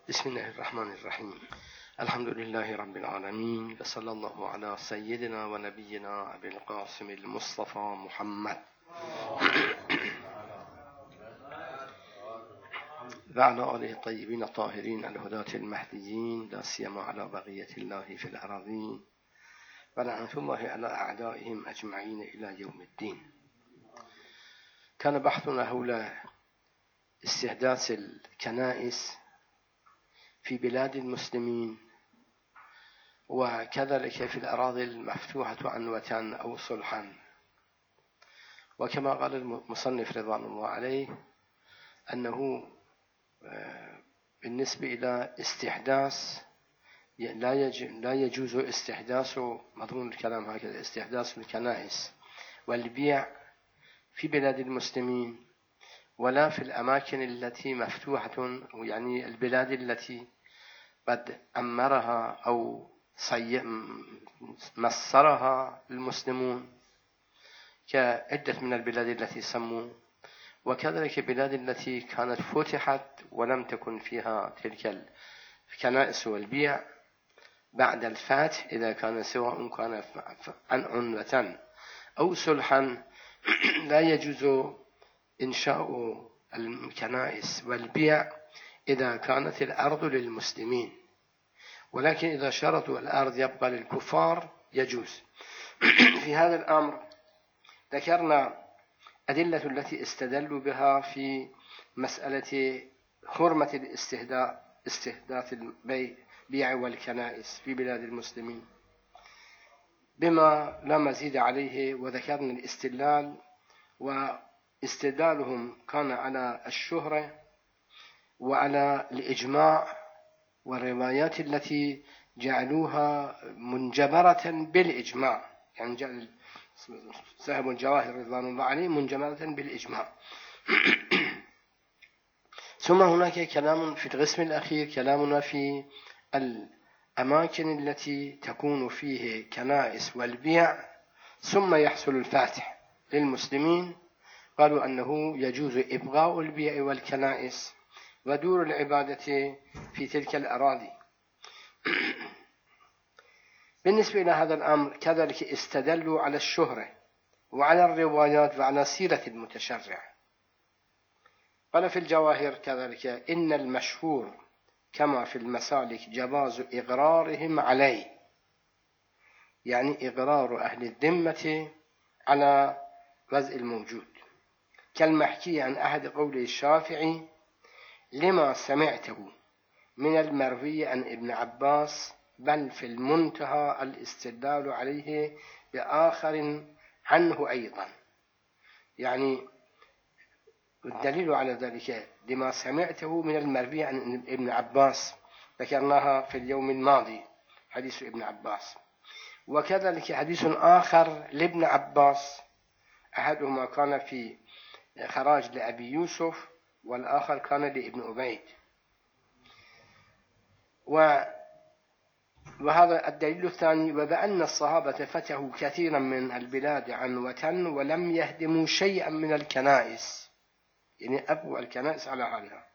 بسم الله الرحمن الرحيم. الحمد لله رب العالمين، وصلى الله على سيدنا ونبينا أبي القاسم المصطفى محمد وعلى آله الطيبين الطاهرين الهداة المهديين، لا سيما على بقية الله في الأراضين، ولعنة الله على أعدائهم أجمعين إلى يوم الدين. كان بحثنا حول استحداث الكنائس في بلاد المسلمين، وكذلك في الأراضي المفتوحة عنوة أو صلحا. وكما قال المصنف رضوان الله عليه أنه بالنسبة إلى استحداث لا يجوز استحداث، مضمون الكلام هكذا، استحداث الكنائس والبيع في بلاد المسلمين، ولا في الأماكن التي مفتوحة، يعني البلاد التي قد أمرها أو مصرها المسلمون، كعدة من البلاد التي سموا، وكذلك البلاد التي كانت فتحت ولم تكن فيها تلك الكنائس والبيع بعد الفتح، إذا كان سواء كان عنوة أو صلحا لا يجوز إنشاء الكنائس والبيع إذا كانت الأرض للمسلمين، ولكن إذا شرطوا الأرض يبقى للكفار يجوز. في هذا الأمر ذكرنا أدلة التي استدلوا بها في مسألة حرمة استحداث البيع والكنائس في بلاد المسلمين بما لا مزيد عليه، وذكرنا الاستدلال، واستدلالهم كان على الشهرة وعلى الإجماع والروايات التي جعلوها منجبرة بالإجماع، يعني صاحب الجواهر رضوان الله عليه منجبرة بالإجماع. ثم هناك كلام في القسم الأخير، كلامنا في الأماكن التي تكون فيه كنائس والبيع ثم يحصل الفاتح للمسلمين. قالوا أنه يجوز إبقاء البيع والكنائس ودور العبادة في تلك الأراضي. بالنسبة إلى هذا الأمر كذلك استدلوا على الشهرة وعلى الروايات وعلى سيرة المتشرع. قال في الجواهر كذلك: إن المشهور كما في المسالك جواز إقرارهم عليه، يعني إقرار أهل الذمة على وضع الموجود، كالمحكي عن أحد قول الشافعي: لما سمعته من المروي عن ابن عباس، بل في المنتهى الاستدلال عليه بآخر عنه أيضا. يعني الدليل على ذلك لما سمعته من المروي عن ابن عباس، ذكرناها في اليوم الماضي حديث ابن عباس. وكذلك حديث آخر لابن عباس، أحدهما كان في خراج لأبي يوسف، والآخر كان لابن عبيد. وهذا الدليل الثاني: وبأن الصحابة فتحوا كثيرا من البلاد عنوة ولم يهدموا شيئا من الكنائس، يعني أبقوا الكنائس على حالها.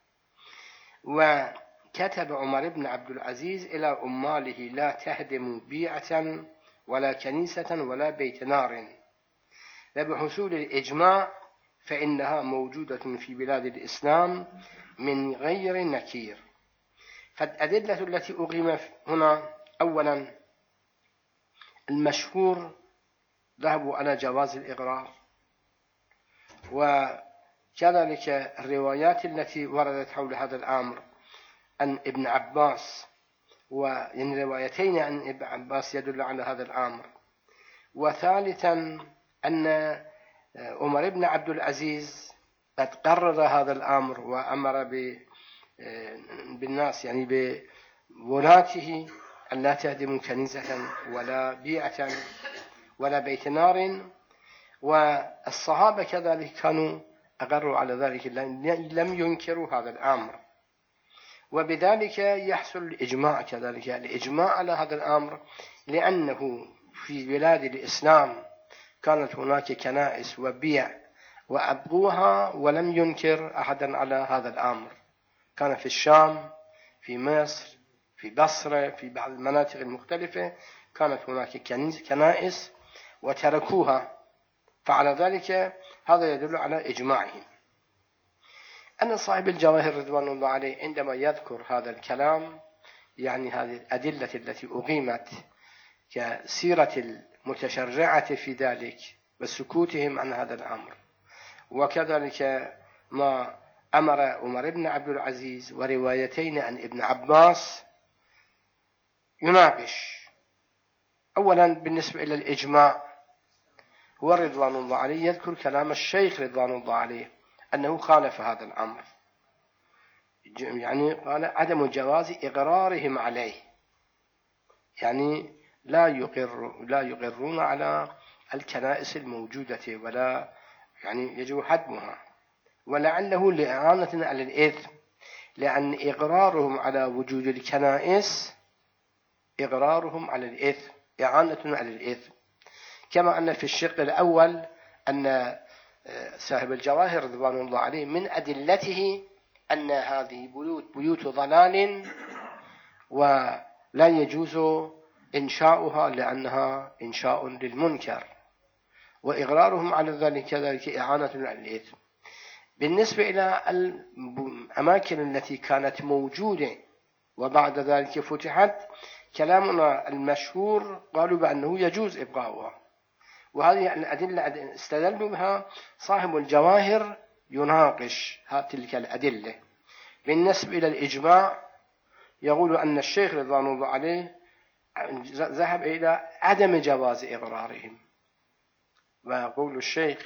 وكتب عمر بن عبد العزيز إلى أماله: لا تهدموا بيعة ولا كنيسة ولا بيت نار، وبحصول الإجماع فإنها موجودة في بلاد الإسلام من غير نكير. فالأدلة التي أقيم هنا: أولا المشهور ذهبوا على جواز الإقرار، وكذلك الروايات التي وردت حول هذا الأمر عن ابن عباس، ويعني روايتين عن ابن عباس يدل على هذا الأمر. وثالثا أن عمر بن عبد العزيز قد قرر هذا الأمر وأمر بالناس، يعني بولاته، أن لا تهدموا كنيسة ولا بيعة ولا بيت نار. والصحابة كذلك كانوا أقروا على ذلك، لم ينكروا هذا الأمر، وبذلك يحصل الإجماع كذلك، الإجماع على هذا الأمر، لأنه في بلاد الإسلام كانت هناك كنائس وبيع وأبقوها ولم ينكر أحدا على هذا الأمر. كان في الشام، في مصر، في بصرة، في بعض المناطق المختلفة كانت هناك كنائس وتركوها، فعلى ذلك هذا يدل على إجماعهم. أن صاحب الجواهر رضوان الله عليه عندما يذكر هذا الكلام يعني هذه الأدلة التي أقيمت كسيرة المتشرعة في ذلك وسكوتهم عن هذا الأمر، وكذلك ما أمر عمر بن عبد العزيز وروايتين عن ابن عباس، يناقش أولا بالنسبة إلى الإجماع. هو رضوان الله عليه يذكر كلام الشيخ رضوان الله عليه أنه خالف هذا الأمر، يعني قال عدم جواز إقرارهم عليه، يعني لا يقرون على الكنائس الموجودة ولا يعني يجب هدمها، ولعله لإعانة على الإثم، لأن إقرارهم على وجود الكنائس إقرارهم على الإثم، إعانة على الإثم. كما أن في الشق الأول أن صاحب الجواهر رضوان الله عليه من أدلته أن هذه بيوت ضلال ولا يجوز إنشاؤها لأنها إنشاء للمنكر، وإقرارهم على ذلك كذلك إعانة على الإثم. بالنسبة إلى الأماكن التي كانت موجودة وبعد ذلك فتحت، كلامنا المشهور قالوا بأنه يجوز إبقاؤها، وهذه الأدلة استدلوا بها صاحب الجواهر يناقش تلك الأدلة. بالنسبة إلى الإجماع يقول أن الشيخ رضوان الله عليه ذهب إلى عدم جواز إقرارهم، ويقول الشيخ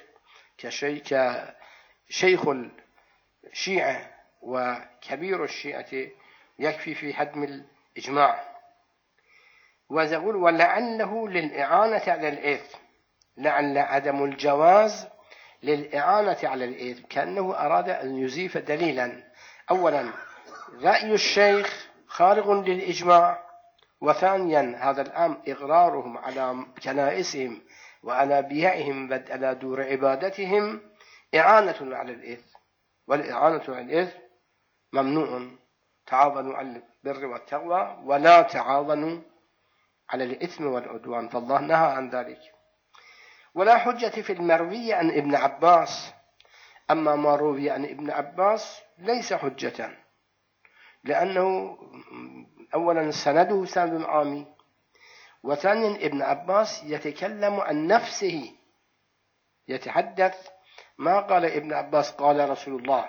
كشيخ الشيعة وكبير الشيعة يكفي في هدم الإجماع. ويقول ولعله للإعانة على الإثم، لعل عدم الجواز للإعانة على الإثم، كأنه أراد أن يزيف دليلا. أولا رأي الشيخ خارق للإجماع، وثانيا هذا الأمر إقرارهم على كنائسهم وعلى بيعهم وعلى دور عبادتهم إعانة على الإثم، والإعانة على الإثم ممنوع. تعاونوا على البر والتقوى ولا تعاونوا على الإثم والعدوان، فالله نهى عن ذلك. ولا حجة في المروي عن ابن عباس، أما ما روي عن ابن عباس ليس حجة، لأنه أولا سنده سند عامي، وثانيا ابن عباس يتكلم عن نفسه، يتحدث ما قال ابن عباس قال رسول الله،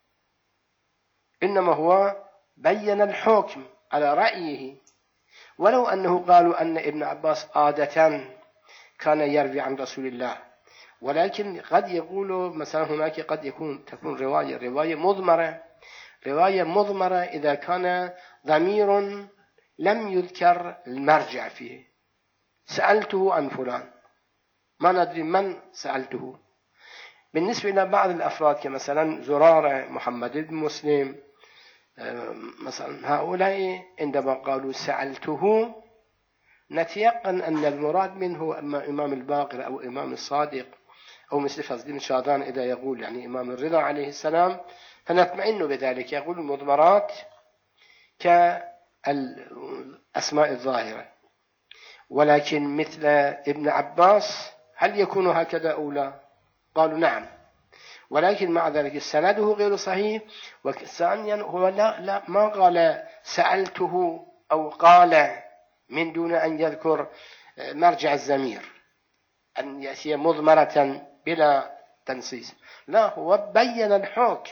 إنما هو بين الحكم على رأيه. ولو أنه قالوا أن ابن عباس عادة كان يروي عن رسول الله، ولكن قد يقول مثلا هناك قد تكون رواية مضمرة إذا كان ضمير لم يذكر المرجع فيه. سألته عن فلان، ما ندري من سألته. بالنسبة إلى بعض الأفراد كمثلا زرارة، محمد بن مسلم مثلا، هؤلاء عندما قالوا سألته نتيقن أن المراد منه أما إمام الباقر أو إمام الصادق أو مثل فضل بن شاذان إذا يقول يعني إمام الرضا عليه السلام، فنطمئن بذلك. يقول المضمرات كالأسماء الظاهرة، ولكن مثل ابن عباس هل يكون هكذا أو لا؟ قالوا نعم، ولكن مع ذلك سنده غير صحيح. وثانيا هو لا ما قال سألته أو قال من دون أن يذكر مرجع الضمير، أن يأتي مضمرة بلا تنصيص، لا، هو بين الحكم.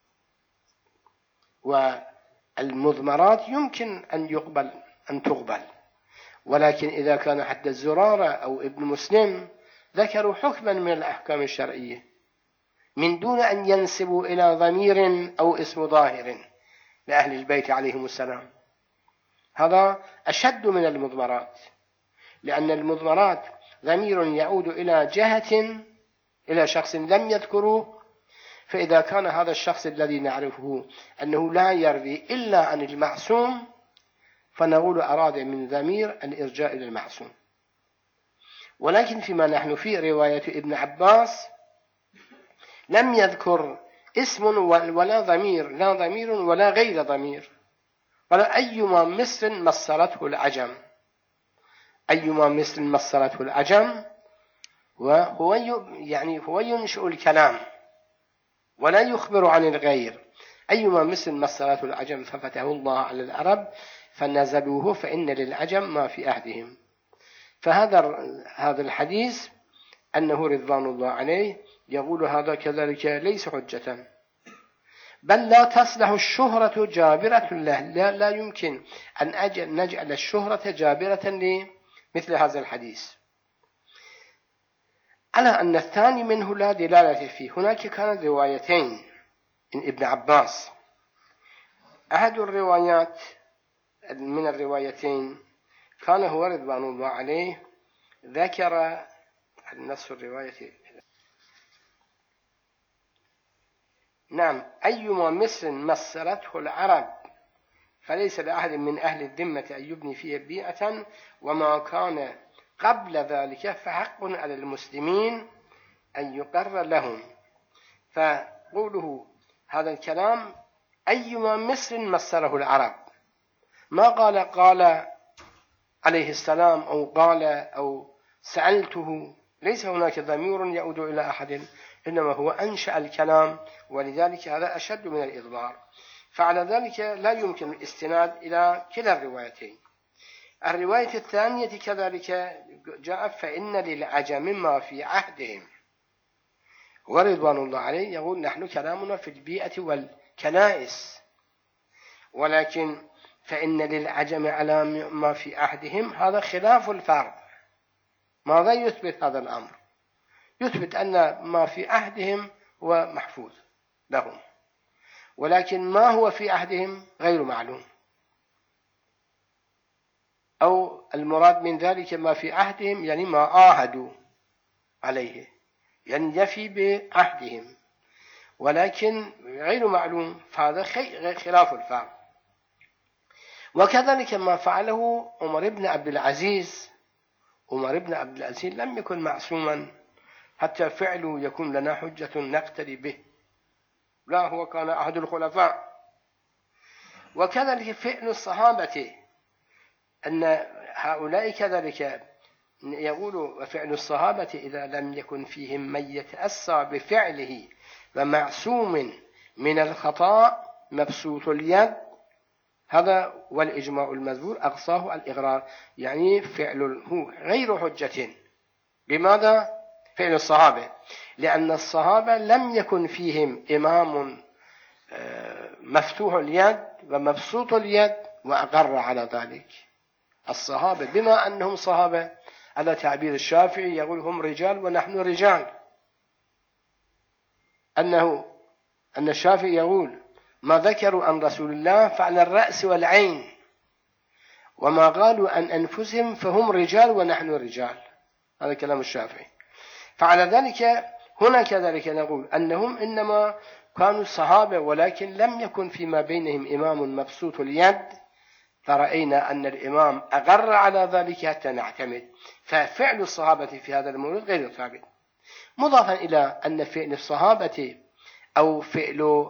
والمضمرات يمكن أن تقبل، ولكن إذا كان حتى الزرارة أو ابن مسلم ذكروا حكما من الأحكام الشرعية من دون أن ينسبوا إلى ضمير أو اسم ظاهر لأهل البيت عليهم السلام، هذا أشد من المضمرات، لأن المضمرات ضمير يعود إلى جهة، إلى شخص لم يذكروه، فإذا كان هذا الشخص الذي نعرفه أنه لا يروي إلا عن المعصوم، فنقول أراد من ضمير الإرجاء إلى المعصوم. ولكن فيما نحن في رواية ابن عباس لم يذكر اسم ولا ضمير، لا ضمير ولا غير ضمير، قال أيما مثل مصرته العجم، أيما مثل مصرته العجم، وهو يعني هو ينشئ الكلام ولا يخبر عن الغير. أيما مثل مصرته العجم ففتحه الله على العرب فنزلوه فإن للعجم ما في أهدهم. فهذا الحديث أنه رضوان الله عليه يقول هذا كذلك ليس حجة، بل لا تصلح الشهرة جابرة له، لا يمكن أن نجعل الشهرة جابرة لمثل هذا الحديث، على أن الثاني منه لا دلالة فيه. هناك كانت روايتين من ابن عباس، أحد الروايات من الروايتين كان هو رضوان الله عليه ذكر النص الرواية، نعم، أيما مثل مصرته العرب فليس لأحد من أهل الذمة أن يبني فيه بيئة، وما كان قبل ذلك فحق على المسلمين أن يقر لهم. فقوله هذا الكلام أيما مثل مصره العرب، ما قال عليه السلام أو قال أو سألته، ليس هناك ضمير يعود إلى أحد، إنما هو أنشأ الكلام، ولذلك هذا أشد من الإضرار. فعلى ذلك لا يمكن الاستناد إلى كلا الروايتين. الرواية الثانية كذلك جاء فإن للعجم ما في عهدهم، ورضوان الله عليه يقول نحن كلامنا في البيئة والكنائس، ولكن فإن للعجم على ما في عهدهم هذا خلاف الفرض. ماذا يثبت هذا الأمر؟ يثبت أن ما في عهدهم هو محفوظ لهم، ولكن ما هو في عهدهم غير معلوم، أو المراد من ذلك ما في عهدهم يعني ما عاهدوا عليه، يعني يفي بعهدهم، ولكن غير معلوم، فهذا خلاف الفعل. وكذلك ما فعله عمر بن عبد العزيز. عمر بن عبد العزيز لم يكن معصوما حتى فعله يكون لنا حجة نقتدي به، لا، هو كان أحد الخلفاء. وكذلك فعل الصحابة، أن هؤلاء كذلك يقول وفعل الصحابة إذا لم يكن فيهم من يتأسى بفعله ومعصوم من الخطأ مبسوط اليد، هذا والإجماع المذكور أقصاه الإغرار، يعني فعله غير حجة. لماذا فعل الصحابة؟ لأن الصحابة لم يكن فيهم إمام مفتوح اليد ومبسوط اليد وأقر على ذلك. الصحابة بما أنهم صحابة، على تعبير الشافعي يقول هم رجال ونحن رجال، أن الشافعي يقول ما ذكروا عن رسول الله فعلى الرأس والعين، وما قالوا عن أنفسهم فهم رجال ونحن رجال، هذا كلام الشافعي. فعلى ذلك هنا كذلك نقول أنهم إنما كانوا صحابة، ولكن لم يكن فيما بينهم إمام مبسوط اليد، فرأينا أن الإمام أقر على ذلك حتى نعتمد. ففعل الصحابة في هذا المورد غير ثابت، مضافا إلى أن فعل الصحابة أو فعل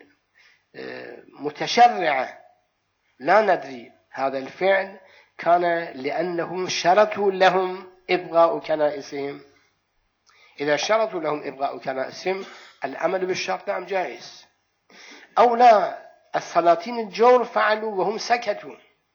المتشرع لا ندري، هذا الفعل كان لأنهم شرطوا لهم إبغاء كنائسهم. إذا شرطوا لهم إبغاء كنائسهم العمل بالشرط نعم جائز، أو لا، السلاطين الجور فعلوا وهم سكتوا،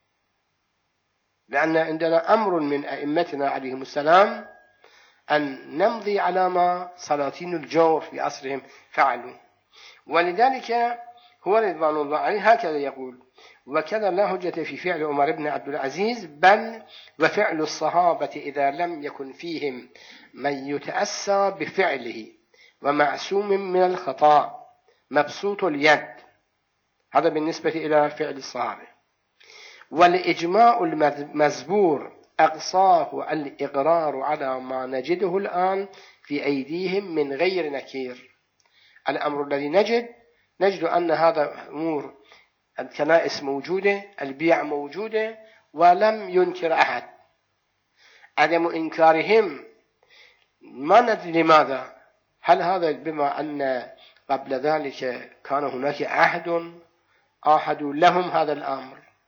لأن عندنا أمر من أئمتنا عليهم السلام أن نمضي على ما سلاطين الجور في عصرهم فعلوا. ولذلك هو رضوان الله عليه هكذا يقول وكذا لا حجة في فعل عمر بن عبد العزيز، بل وفعل الصحابة إذا لم يكن فيهم من يتأسى بفعله ومعصوم من الخطأ مبسوط اليد، هذا بالنسبة إلى فعل الصحابة. والإجماع المذبور أقصاه الإقرار على ما نجده الآن في أيديهم من غير نكير. الأمر الذي نجد أن هذا أمور الكنائس موجودة، البيع موجودة، ولم ينكر أحد. عدم إنكارهم ما ندري لماذا، هل هذا بما أن قبل ذلك كان هناك عهد آحدوا لهم هذا الأمر،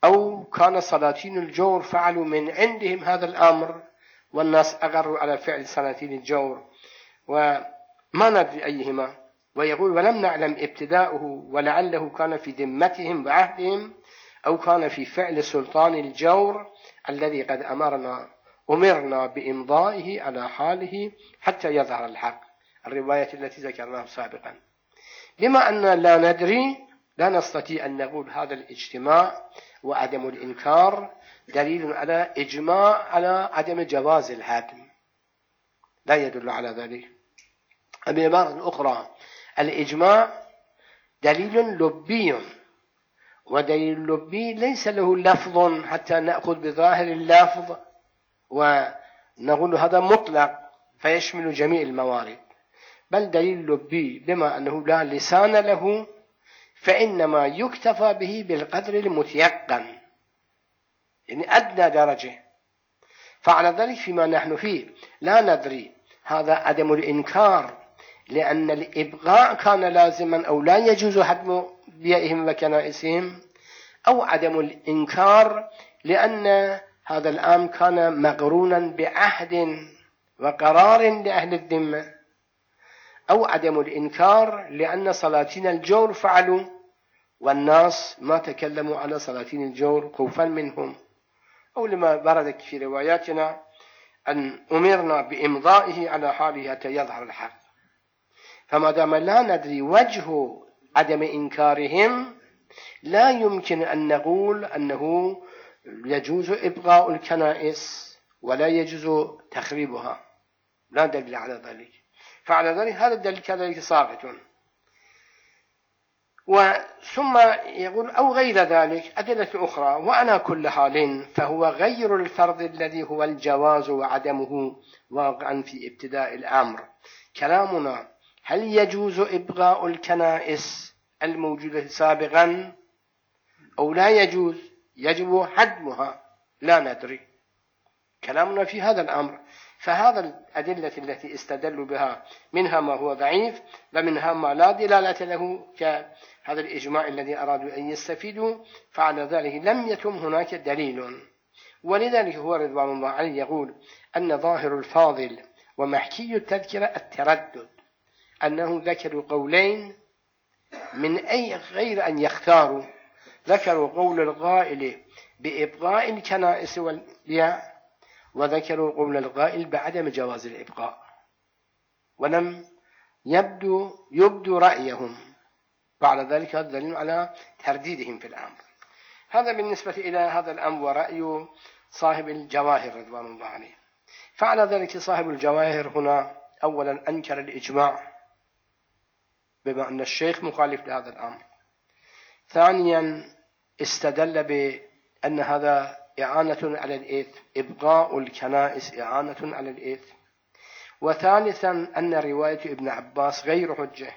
أو كان سلاطين الجور فعلوا من عندهم هذا الأمر والناس أغروا على فعل سلاطين الجور، وما ندري أيهما. ويقول ولم نعلم ابتداؤه، ولعله كان في ذمتهم وعهدهم، أو كان في فعل سلطان الجور الذي قد أمرنا بإمضائه على حاله حتى يظهر الحق، الرواية التي ذكرناها سابقا. بما أن لا ندري لا نستطيع أن نقول هذا الاجتماع وعدم الإنكار دليل على إجماع على عدم جواز الحكم، لا يدل على ذلك. بعبارة أخرى الإجماع دليل لبي، ودليل لبي ليس له لفظ حتى نأخذ بظاهر اللفظ ونقول هذا مطلق فيشمل جميع الموارد، بل دليل لبي بما أنه لا لسان له فإنما يكتفى به بالقدر المتيقن، يعني أدنى درجة. فعلى ذلك فيما نحن فيه لا ندري هذا عدم الإنكار لأن الإبغاء كان لازما أو لا يجوز هدم بيئهم وكنائسهم، أو عدم الإنكار لأن هذا الأمر كان مقرونا بعهد وقرار لأهل الذمة، أو عدم الإنكار لأن سلاطين الجور فعلوا والناس ما تكلموا على سلاطين الجور خوفا منهم، أو لما ورد في رواياتنا أن أمرنا بإمضائه على حاله حتى يظهر الحق. فما دام لا ندري وجه عدم إنكارهم لا يمكن أن نقول أنه يجوز إبقاء الكنائس ولا يجوز تخريبها، لا دليل على ذلك. فعلى ذلك هذا الدليل كذلك ساقط. ثم يقول أو غير ذلك أدلة أخرى. وعلى كل حال فهو غير الفرض الذي هو الجواز وعدمه واقعا في ابتداء الأمر. كلامنا هل يجوز إبقاء الكنائس الموجودة سابقا أو لا يجوز، يجب هدمها، لا ندري. كلامنا في هذا الأمر. فهذا الأدلة التي استدلوا بها منها ما هو ضعيف ومنها ما لا دلالة له كهذا الإجماع الذي أرادوا أن يستفيدوا، فعلى ذلك لم يتم هناك دليل. ولذلك هو رضوان الله عليه يقول أن ظاهر الفاضل ومحكي التذكرة التردد، أنه ذكروا قولين من أي غير أن يختاروا، ذكروا قول القائل بإبقاء الكنائس والبيع، وذكروا قول القائل بعدم جواز الإبقاء، ولم يبدو رأيهم. بعد ذلك هذا دليل على ترديدهم في الأمر. هذا بالنسبة إلى هذا الأمر ورأي صاحب الجواهر رضوان الله عليه. فعلى ذلك صاحب الجواهر هنا أولا أنكر الإجماع بما أن الشيخ مخالف لهذا الأمر. ثانيا استدل بأن هذا إعانة على الإثم، إبقاء الكنائس إعانة على الإثم. وثالثا أن رواية ابن عباس غير حجة.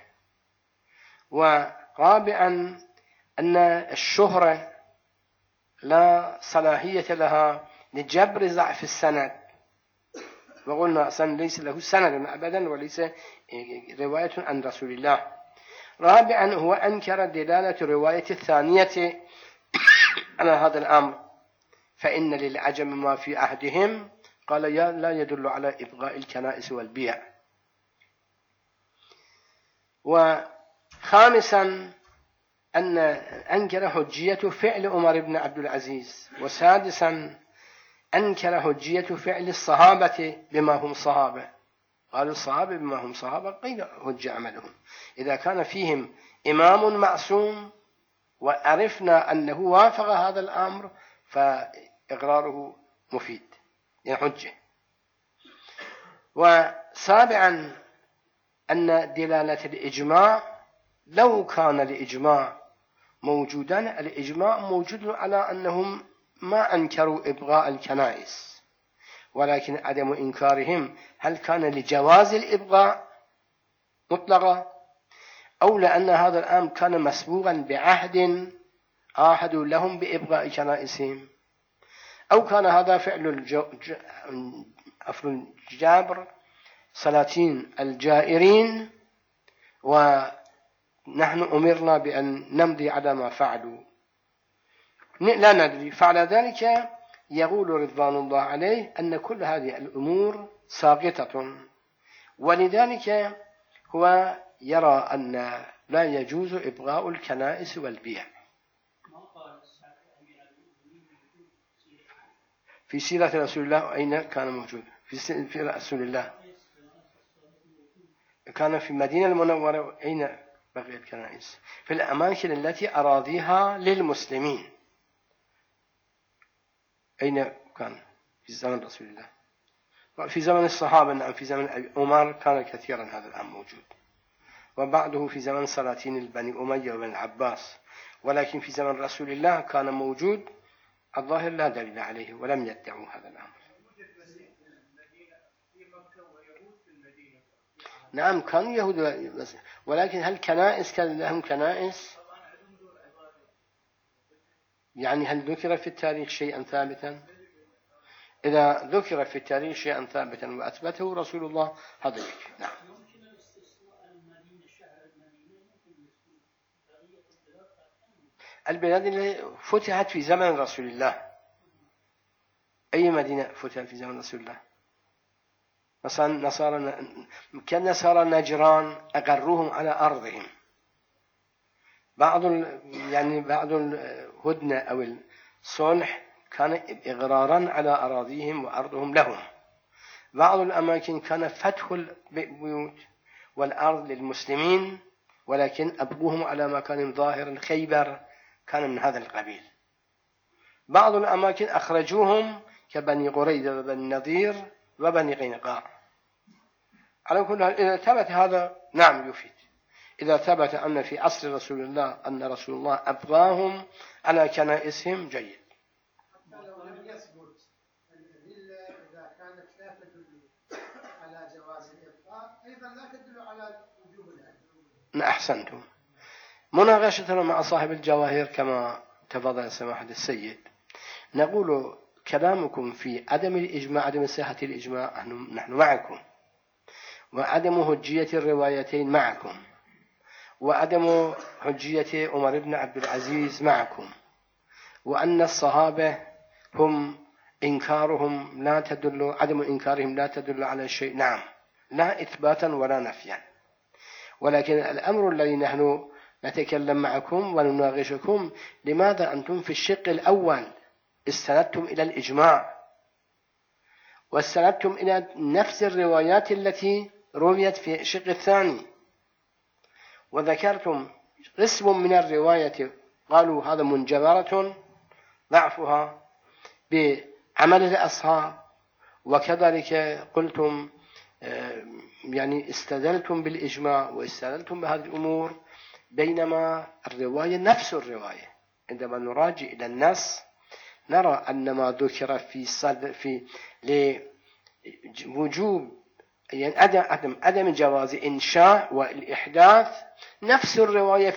ورابعا أن الشهرة لا صلاحية لها لجبر ضعف السند، وقلنا أصلا ليس له سند أبدا وليس رواية عن رسول الله. رابعا هو أنكر دلالة رواية الثانية على هذا الأمر، فإن للعجم ما في عهدهم، قال لا يدل على إبقاء الكنائس والبيع. وخامسا أن أنكر حجية فعل عمر بن عبد العزيز. وسادسا أنكر حجية فعل الصحابة بما هم صحابة، قالوا الصحابة بما هم صحابة غير حجة عملهم. إذا كان فيهم إمام معصوم وعرفنا أنه وافق هذا الأمر فإقراره مفيد يعني حجة. وسابعا أن دلالة الإجماع لو كان الإجماع موجودا، الإجماع موجود على أنهم ما أنكروا إبقاء الكنائس، ولكن عدم إنكارهم هل كان لجواز الإبقاء مطلقا أو لأن هذا الأمر كان مسبوقا بعهد عاهدوا لهم بإبقاء كنائسهم، أو كان هذا فعل الجابر سلاطين الجائرين ونحن أمرنا بأن نمضي على ما فعلوا. لا ندري. فعلى ذلك يقول رضوان الله عليه أن كل هذه الأمور ساقطة، ولذلك هو يرى أن لا يجوز إبغاء الكنائس والبيع. في سيرة رسول الله أين كان موجود؟ في رسول الله كان في المدينة المنورة. أين بقي الكنائس؟ في الأماكن التي أراضيها للمسلمين. أين كان؟ في زمن رسول الله، في زمن الصحابة نعم، في زمن عمر كان كثيرا هذا الأمر موجود، وبعده في زمن سلاطين البني أمية وبن العباس، ولكن في زمن رسول الله كان موجود. الظاهر لا دليل عليه ولم يدعوا هذا الأمر. نعم كانوا يهود، ولكن هل كنائس كان لهم كنائس؟ يعني هل ذكر في التاريخ شيئا ثابتا؟ إذا ذكر في التاريخ شيئا ثابتا وأثبته رسول الله هذا يكفي. نعم. البلاد اللي فتحت في زمن رسول الله، أي مدينة فتحت في زمن رسول الله؟ مثلا نصارى نجران أقروهم على أرضهم. بعض الهدنة أو الصلح كان إغرارا على أراضيهم وأرضهم لهم. بعض الأماكن كان فتح البيوت والأرض للمسلمين، ولكن أبقوهم على مكان ظاهر. خيبر كان من هذا القبيل. بعض الأماكن أخرجوهم كبني قريظة وبني النضير وبني قينقاع. على كل حال إذا ثبت هذا نعم يفيد. إذا ثبت أن في عصر رسول الله أن رسول الله أبقاهم على كنائسهم جيد. لو لم يثبت الأدلة إذا كانت لا تدل على جواز الإبقاء أيضا لا تدل على وجوب الأدلة. أحسنتم. مناقشتنا مع صاحب الجواهر كما تفضل سماحة السيد، نقول كلامكم في عدم الإجماع، عدم صحة الإجماع نحن معكم، وعدم حجية الروايتين معكم، وعدم حجية عمر بن عبد العزيز معكم، وأن الصحابة هم إنكارهم لا تدل، عدم إنكارهم لا تدل على شيء. نعم، لا إثباتا ولا نفيا. ولكن الأمر الذي نحن نتكلم معكم ونناقشكم، لماذا أنتم في الشق الأول استندتم إلى الإجماع واستندتم إلى نفس الروايات التي رويت في الشق الثاني، وذكرتم قسم من الرواية قالوا هذا منجبرة ضعفها بعمل الأصحاب، وكذلك قلتم يعني استدلتم بالإجماع واستدلتم بهذه الأمور، بينما الرواية نفس الرواية عندما نراجع إلى النص نرى أن ما ذكر في لوجوب يعني عدم جواز إنشاء والإحداث نفس الرواية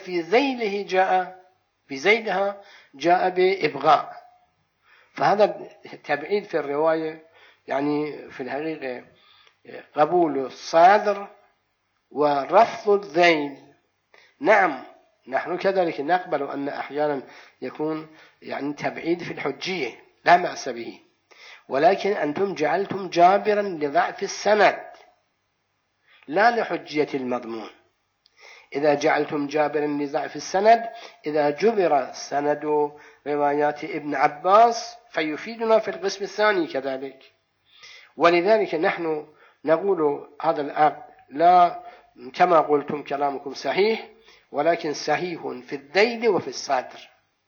في ذيلها جاء بإبغاء. فهذا التبعيد في الرواية يعني في الحقيقة قبول الصادر ورفض الذيل. نعم نحن كذلك نقبل أن أحيانا يكون يعني تبعيد في الحجية لا بأس به، ولكن أنتم جعلتم جابرا لضعف السند لا لحجية المضمون. إذا جعلتم جابرا لضعف السند، إذا جبر سند روايات ابن عباس فيفيدنا في القسم الثاني كذلك. ولذلك نحن نقول هذا الأمر لا كما قلتم كلامكم صحيح، ولكن صحيح في الذيل وفي الصدر.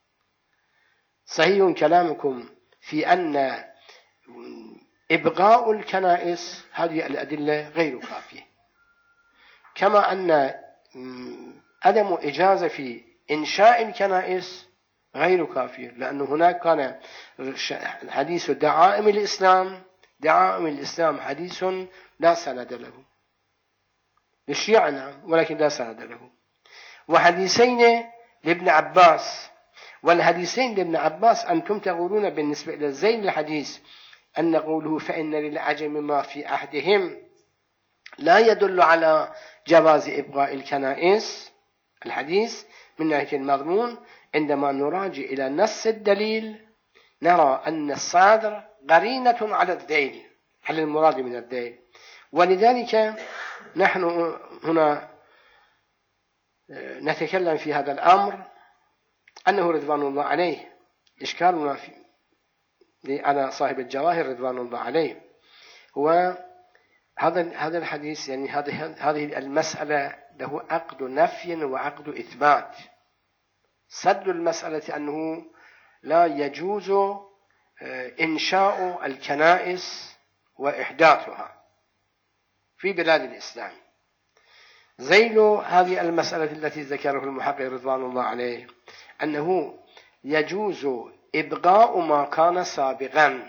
صحيح كلامكم في أن إبقاء الكنائس هذه الأدلة غير كافية، كما أن عدم إجازة في إنشاء الكنائس غير كافية، لأن هناك كان حديث دعائم الإسلام. دعائم الإسلام حديث لا سند له للشيعة نعم، ولكن لا سند له. وحديثين لابن عباس، والحديثين لابن عباس أنتم تقولون بالنسبة إلى زين الحديث أن قوله فإن للعجم ما في عهدهم لا يدل على جواز إبقاء الكنائس الحديث من ناحية المضمون، عندما نراجع إلى نص الدليل نرى أن الصدر قرينة على الذيل، على المراد من الذيل. ولذلك نحن هنا نتكلم في هذا الأمر أنه رضوان الله عليه إشكالنا على صاحب الجواهر رضوان الله عليه هو هذا الحديث، يعني هذه المسألة له عقد نفي وعقد إثبات. صد المسألة أنه لا يجوز إنشاء الكنائس وإحداثها في بلاد الإسلام. ذيل هذه المسألة التي ذكره المحقق رضوان الله عليه أنه يجوز إبقاء ما كان سابقا،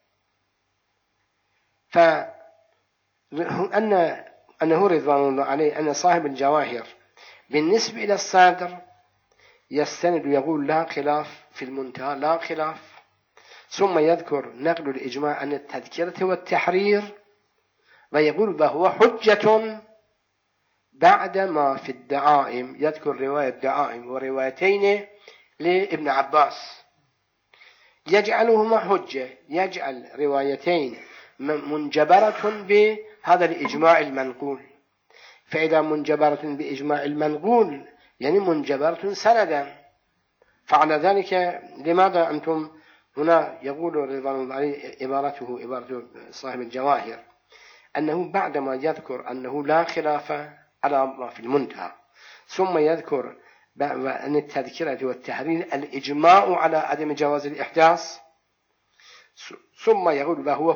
أنه رضوان الله عليه أن صاحب الجواهر بالنسبة إلى الصدر يستند ويقول لا خلاف في المنتهى، لا خلاف، ثم يذكر نقل الإجماع عن التذكرة والتحرير ويقول وهو حجة بعد ما في الدعائم، يذكر رواية دعائم وروايتين لابن عباس يجعلهما حجة، يجعل روايتين منجبرة بهذا الإجماع المنقول. فإذا منجبرة بإجماع المنقول يعني منجبرة سندا، فعلى ذلك لماذا أنتم هنا يقول رضوان الله عليه عبارة صاحب الجواهر أنه بعدما يذكر أنه لا خلاف على ما في المنتهى ثم يذكر أن التذكرة والتحرير الإجماع على عدم جواز الإحداث، ثم يقول وهو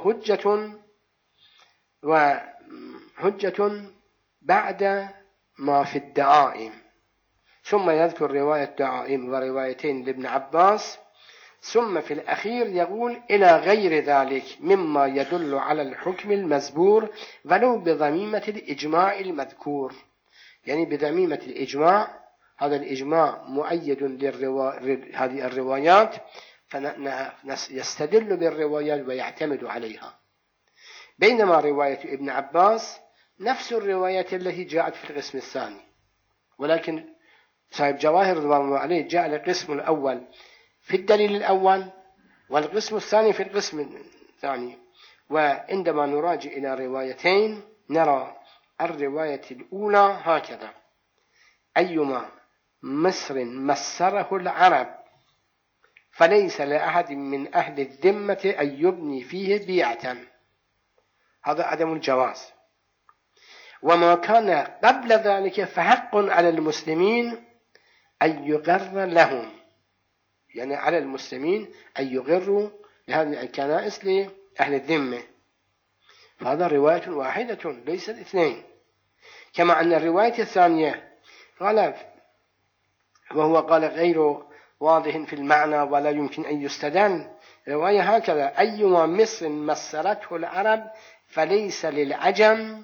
حجة بعد ما في الدعائم، ثم يذكر رواية دعائم وروايتين لابن عباس، ثم في الأخير يقول إلى غير ذلك مما يدل على الحكم المذكور ولو بضميمة الإجماع المذكور. يعني بضميمة الإجماع، هذا الإجماع مؤيد هذه الروايات فيستدل بالروايات ويعتمد عليها. بينما رواية ابن عباس نفس الروايات التي جاءت في القسم الثاني، ولكن صاحب جواهر رضوان الله عليه جعل القسم الأول في الدليل الأول والقسم الثاني في القسم الثاني. وعندما نراجع إلى روايتين نرى الرواية الأولى هكذا: أيما مصر مسره العرب فليس لأحد من أهل الذمة أن يبني فيه بيعة، هذا عدم الجواز. وما كان قبل ذلك فحق على المسلمين أن يقر لهم، يعني على المسلمين أن يقروا لهذه الكنائس لأهل الذمة. فهذا رواية واحدة ليست اثنين. كما أن الرواية الثانية قال وهو قال غير واضح في المعنى ولا يمكن أن يستدل، رواية هكذا: أيما مصر مسرته العرب فليس للعجم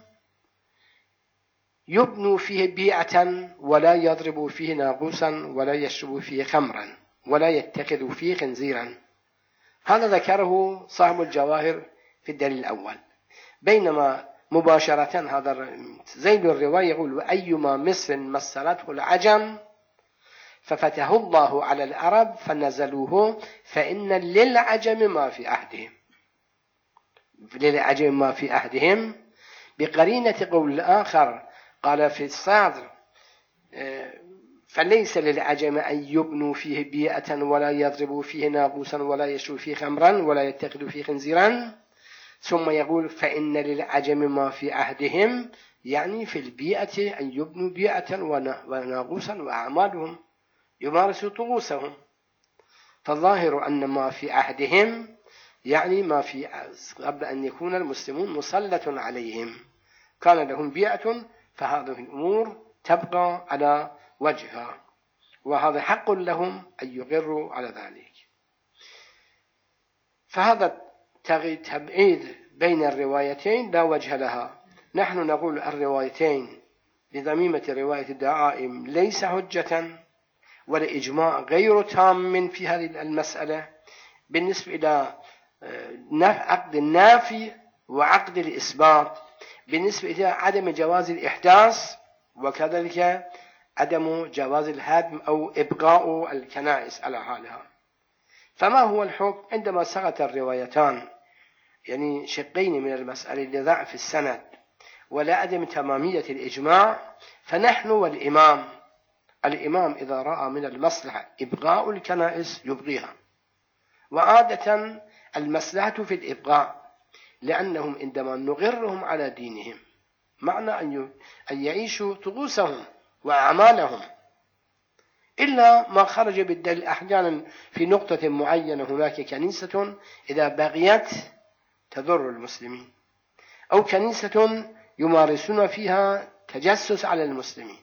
يبنوا فيه بيعة ولا يضربوا فيه ناقوسا ولا يشربوا فيه خمرا ولا يتخذوا فيه خنزيرا. هذا ذكره صاحب الجواهر في الدليل الأول. بينما مباشرة هذا زيد الرواية يقول: وأيما مصر مسرته العجم ففتحه الله على العرب فنزلوه فإن للعجم ما في عهدهم، للعجم ما في عهدهم بقرينة قول الآخر قال في الصدر: فليس للعجم أن يبنوا فيه بيئة ولا يضربوا فيه ناقوسا ولا يشربوا فيه خمرا ولا يتخذوا فيه خنزيرا. ثم يقول: فإن للعجم ما في عهدهم، يعني في البيئة أن يبنوا بيئة وناقوسا وأعمالهم يمارسوا طقوسهم. فالظاهر أن ما في عهدهم يعني ما في قبل أن يكون المسلمون مسلط عليهم، كان لهم بيئة، فهذه الأمور تبقى على وجهها، وهذا حق لهم أن يقروا على ذلك. فهذا تبعيد بين الروايتين لا وجه لها. نحن نقول الروايتين بضميمة رواية الدعائم ليس حجة، والإجماع غير تام في هذه المسألة بالنسبة إلى عقد النافي وعقد الإثبات، بالنسبة إلى عدم جواز الإحداث وكذلك عدم جواز الهدم أو إبقاء الكنائس على حالها. فما هو الحكم عندما سقط الروايتان، يعني شقين من المسألة لضعف السند ولا عدم تمامية الإجماع؟ فنحن والإمام، الإمام إذا رأى من المصلحة إبقاء الكنائس يبقيها، وعادة المصلحة في الإبقاء، لأنهم عندما نغرهم على دينهم معنى أن يعيشوا طقوسهم وأعمالهم، إلا ما خرج بالدليل. أحيانا في نقطة معينة هناك كنيسة إذا بغيت تضر المسلمين، أو كنيسة يمارسون فيها تجسس على المسلمين،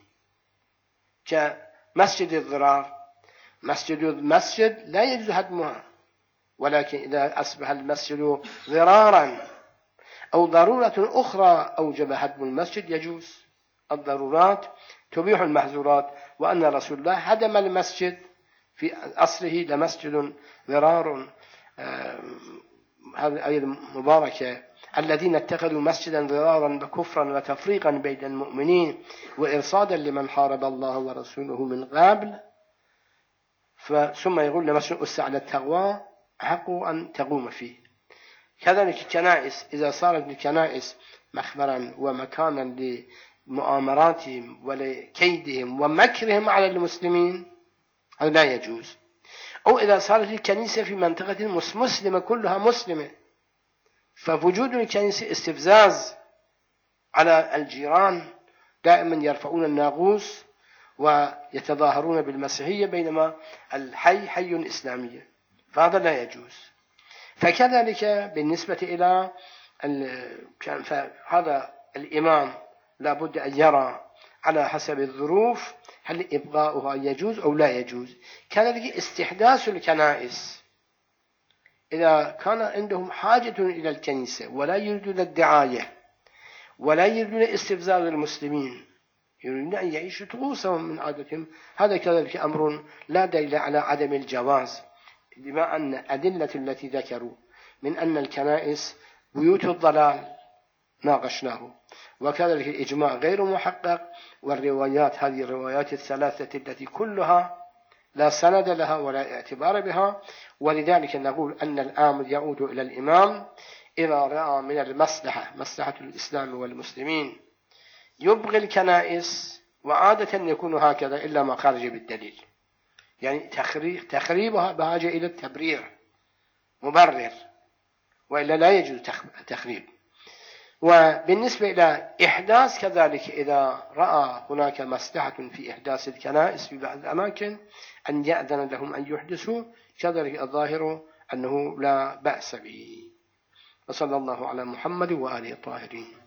كمسجد الضرار. مسجد لا يجوز هدمها، ولكن إذا أصبح المسجد ضرارا أو ضرورة أخرى أوجب هدم المسجد يجوز. الضرورات تبيح المحظورات، وأن رسول الله هدم المسجد في أصله لمسجد ضرار، هذه الآية المباركة: الذين اتخذوا مسجدا ضرارا وكفرا وتفريقا بين المؤمنين وإرصادا لمن حارب الله ورسوله من قبل. ثم يقول: لمسجد أسس على التقوى حق أن تقوم فيه. كذلك الكنائس إذا صارت الكنائس مخبرا ومكانا لمؤامراتهم ولكيدهم ومكرهم على المسلمين، هذا لا يجوز. أو إذا صارت الكنيسة في منطقة مسلمة كلها مسلمة، فوجود الكنيسة استفزاز على الجيران، دائما يرفعون الناقوس ويتظاهرون بالمسيحية بينما الحي حي إسلامي، فهذا لا يجوز. فكذلك بالنسبة إلى هذا الإمام لابد أن يرى على حسب الظروف هل إبقاؤها يجوز أو لا يجوز. كذلك استحداث الكنائس، إذا كان عندهم حاجة إلى الكنيسة ولا يريدون الدعاية ولا يريدون استفزاز المسلمين، يريدون أن يعيشوا طقوسهم من عادتهم، هذا كذلك أمر لا دليل على عدم الجواز، بما أن أدلة التي ذكروا من أن الكنائس بيوت الضلال ناقشناه، وكذلك الإجماع غير محقق، والروايات هذه الروايات الثلاثة التي كلها لا سند لها ولا اعتبار بها. ولذلك نقول أن الأمر يعود إلى الإمام إذا رأى من المصلحة، مصلحة الإسلام والمسلمين، يبغي الكنائس، وعادة يكون هكذا إلا ما خرج بالدليل، يعني تخريبها بحاجة إلى التبرير مبرر، وإلا لا يجوز تخريب. وبالنسبة إلى إحداث كذلك، إذا رأى هناك مصلحة في إحداث الكنائس في بعض الأماكن أن يأذن لهم أن يحدثوا، كذلك الظاهر أنه لا بأس به. وصلى الله على محمد وآله الطاهرين.